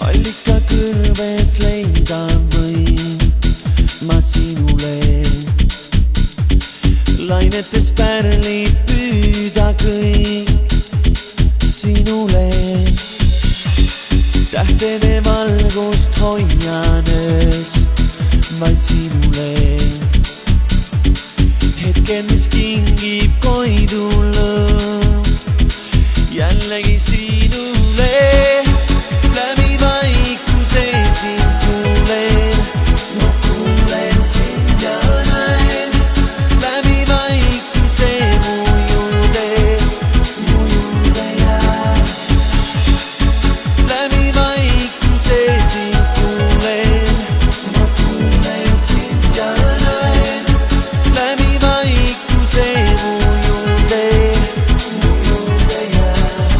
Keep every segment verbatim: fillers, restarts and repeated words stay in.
allika kõrves leida võin ma sinule. Lainetes pärlid püüda kõik sinule. Tähtede valgust hoianes vaid sinule. Hetken, mis kingib koidu lõõm jällegi sinule. Läbi vaikuse sind kuulen, ma kuulen sind ja näen. Läbi vaikuse mu juurde, mu juurde jääb. Läbi vaikuse sind kuulen, ma kuulen sind ja näen. Läbi vaikuse mu juurde, mu juurde jääb.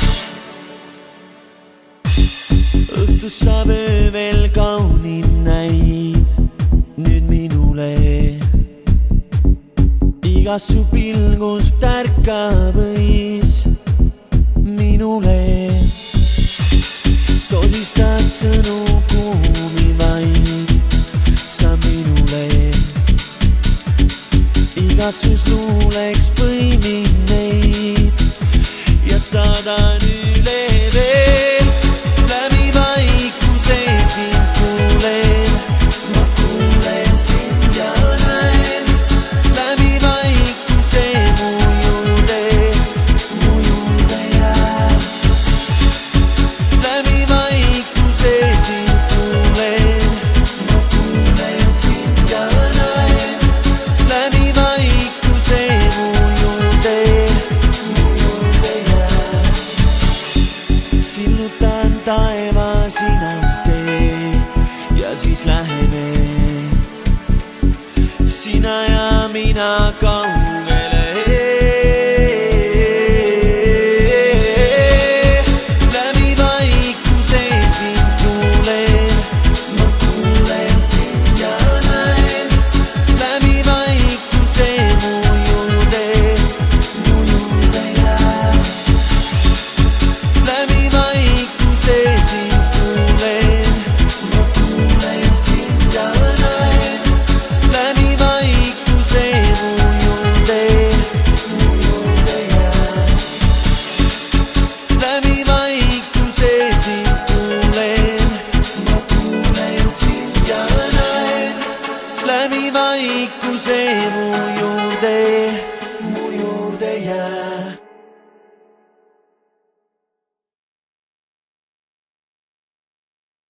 Õhtus saab öövel kaunim näid nüüd minule. Igas su pilgus tärkab õis minule. Sosistad sõnu kuumi vaid sa minule. Igatsus luuleks põimin neid ja saadan üle veel. Läbi vaikuse sind kuulen, ma kuulen sind ja näen. Läbi vaikuse mu juurde, mu juurde jääb. Läbi vaikuse sind kuulen, ma kuulen sind ja näen. Läbi vaikuse mu juurde, mu juurde jääb. Sillutan taeva sinast tee ja siis läheme sina ja mina kaugele. Läbi vaikuse sind kuulen, ma kuulen sind ja näen. Läbi vaikuse mu juurde, mu juurde jääb. Läbi vaikuse sind kuulen, ma kuulen sind ja näen. Läbi vaikuse mu juurde, mu juurde jääb. Läbi vaikuse sind kuulen, ma kuulen sind ja näen. Läbi vaikuse mu juurde.